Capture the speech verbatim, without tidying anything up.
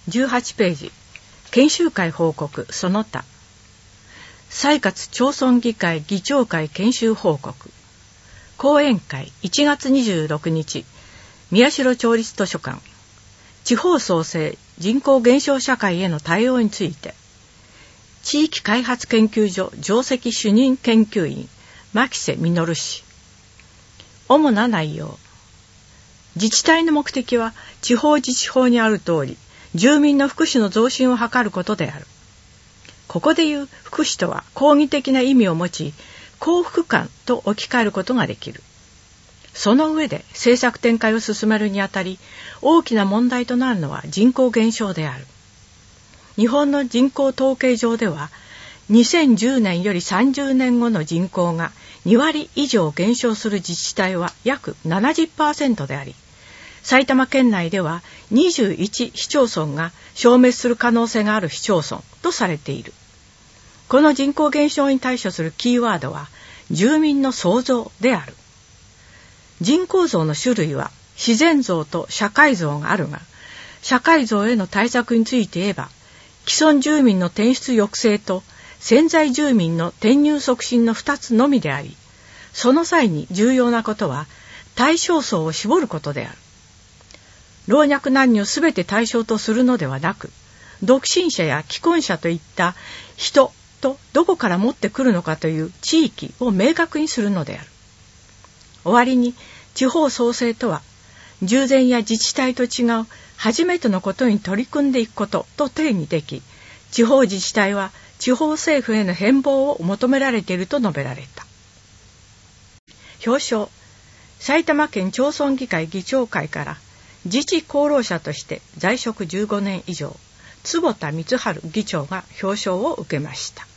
じゅうはちページ、研修会報告その他。西葛町村議会議長会研修報告。講演会いちがつにじゅうろくにち、宮代町立図書館。地方創生人口減少社会への対応について。地域開発研究所上席主任研究員、牧瀬実氏。主な内容。自治体の目的は地方自治法にある通り、住民の福祉の増進を図ることである。ここでいう福祉とは広義的な意味を持ち、幸福感と置き換えることができる。その上で政策展開を進めるにあたり、大きな問題となるのは人口減少である。日本の人口統計上では、にせんじゅうねんよりさんじゅうねんごの人口がにわり以上減少する自治体は約 ななじゅっパーセント であり、埼玉県内ではにじゅういち市町村が消滅する可能性がある市町村とされている。この人口減少に対処するキーワードは住民の創造である。人口増の種類は自然増と社会増があるが、社会増への対策について言えば、既存住民の転出抑制と潜在住民の転入促進のふたつのみであり、その際に重要なことは対象層を絞ることである。老若男女すべて対象とするのではなく、独身者や既婚者といった人とどこから持ってくるのかという地域を明確にするのである。終わりに、地方創生とは、従前や自治体と違う初めてのことに取り組んでいくことと定義でき、地方自治体は地方政府への変貌を求められていると述べられた。表彰、埼玉県町村議会議長会から自治功労者として在職じゅうごねん以上、坪田光晴議長が表彰を受けました。